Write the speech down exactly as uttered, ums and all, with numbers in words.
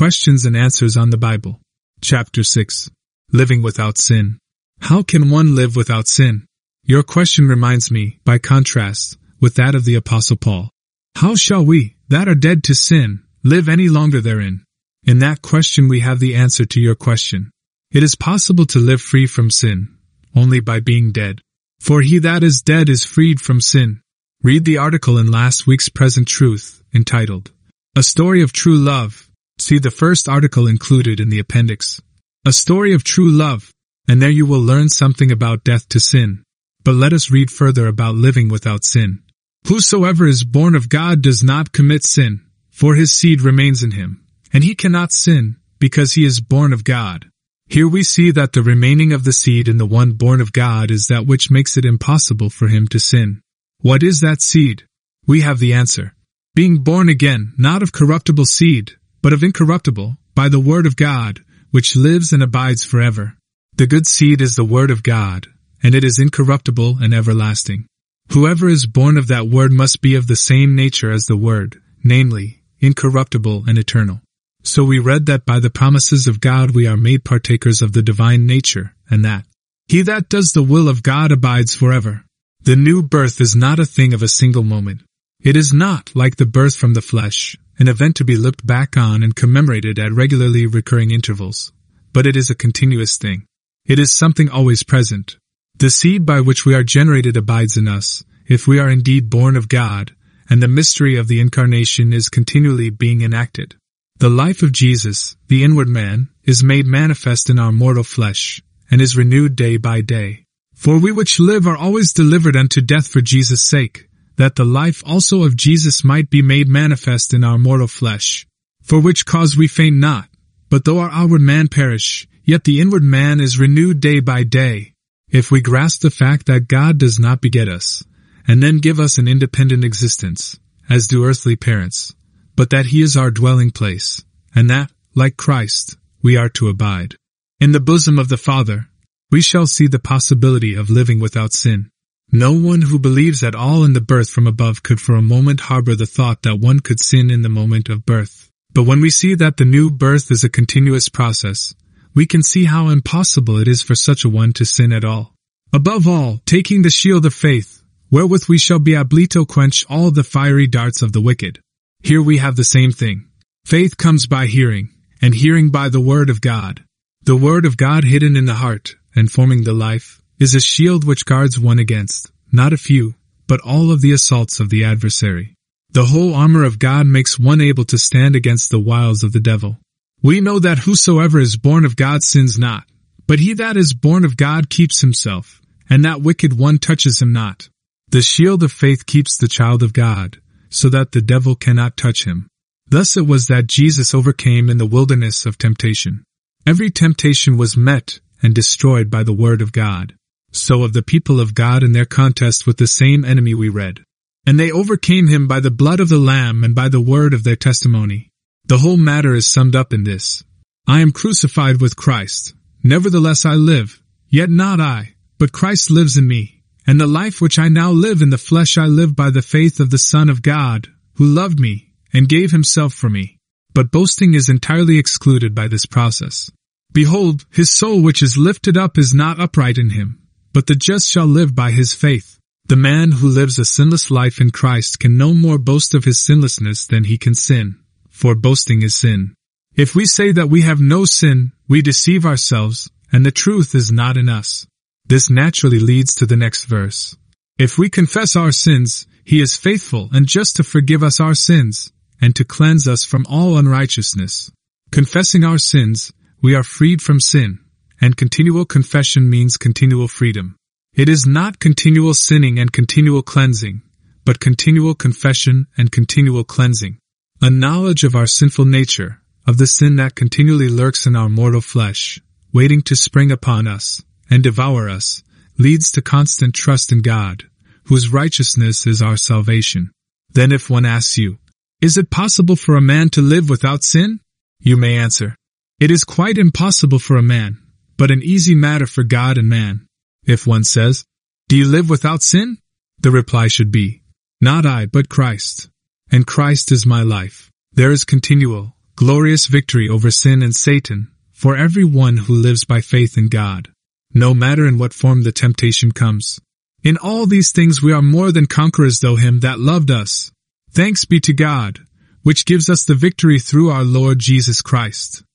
Questions and Answers on the Bible. Chapter six. Living Without Sin. How can one live without sin? Your question reminds me, by contrast, with that of the Apostle Paul. How shall we, that are dead to sin, live any longer therein? In that question we have the answer to your question. It is possible to live free from sin, only by being dead. For he that is dead is freed from sin. Read the article in last week's Present Truth, entitled, A Story of True Love. See the first article included in the appendix. A Story of True Love, and there you will learn something about death to sin. But let us read further about living without sin. Whosoever is born of God does not commit sin, for his seed remains in him, and he cannot sin, because he is born of God. Here we see that the remaining of the seed in the one born of God is that which makes it impossible for him to sin. What is that seed? We have the answer. Being born again, not of corruptible seed, but of incorruptible, by the word of God, which lives and abides forever. The good seed is the word of God, and it is incorruptible and everlasting. Whoever is born of that word must be of the same nature as the word, namely, incorruptible and eternal. So we read that by the promises of God we are made partakers of the divine nature, and that he that does the will of God abides forever. The new birth is not a thing of a single moment. It is not, like the birth from the flesh, an event to be looked back on and commemorated at regularly recurring intervals, but it is a continuous thing. It is something always present. The seed by which we are generated abides in us, if we are indeed born of God, and the mystery of the incarnation is continually being enacted. The life of Jesus, the inward man, is made manifest in our mortal flesh, and is renewed day by day. For we which live are always delivered unto death for Jesus' sake, that the life also of Jesus might be made manifest in our mortal flesh. For which cause we faint not, but though our outward man perish, yet the inward man is renewed day by day. If we grasp the fact that God does not beget us, and then give us an independent existence, as do earthly parents, but that he is our dwelling place, and that, like Christ, we are to abide in the bosom of the Father, we shall see the possibility of living without sin. No one who believes at all in the birth from above could for a moment harbor the thought that one could sin in the moment of birth. But when we see that the new birth is a continuous process, we can see how impossible it is for such a one to sin at all. Above all, taking the shield of faith, wherewith we shall be able to quench all the fiery darts of the wicked. Here we have the same thing. Faith comes by hearing, and hearing by the word of God. The word of God hidden in the heart, and forming the life, is a shield which guards one against, not a few, but all of the assaults of the adversary. The whole armor of God makes one able to stand against the wiles of the devil. We know that whosoever is born of God sins not, but he that is born of God keeps himself, and that wicked one touches him not. The shield of faith keeps the child of God, so that the devil cannot touch him. Thus it was that Jesus overcame in the wilderness of temptation. Every temptation was met and destroyed by the word of God. So of the people of God in their contest with the same enemy we read. And they overcame him by the blood of the Lamb and by the word of their testimony. The whole matter is summed up in this. I am crucified with Christ. Nevertheless I live, yet not I, but Christ lives in me. And the life which I now live in the flesh I live by the faith of the Son of God, who loved me, and gave himself for me. But boasting is entirely excluded by this process. Behold, his soul which is lifted up is not upright in him, but the just shall live by his faith. The man who lives a sinless life in Christ can no more boast of his sinlessness than he can sin, for boasting is sin. If we say that we have no sin, we deceive ourselves, and the truth is not in us. This naturally leads to the next verse. If we confess our sins, he is faithful and just to forgive us our sins, and to cleanse us from all unrighteousness. Confessing our sins, we are freed from sin, and continual confession means continual freedom. It is not continual sinning and continual cleansing, but continual confession and continual cleansing. A knowledge of our sinful nature, of the sin that continually lurks in our mortal flesh, waiting to spring upon us and devour us, leads to constant trust in God, whose righteousness is our salvation. Then if one asks you, is it possible for a man to live without sin? You may answer, it is quite impossible for a man, but an easy matter for God and man. If one says, do you live without sin? The reply should be, not I but Christ. And Christ is my life. There is continual, glorious victory over sin and Satan, for everyone who lives by faith in God, no matter in what form the temptation comes. In all these things we are more than conquerors through him that loved us. Thanks be to God, which gives us the victory through our Lord Jesus Christ.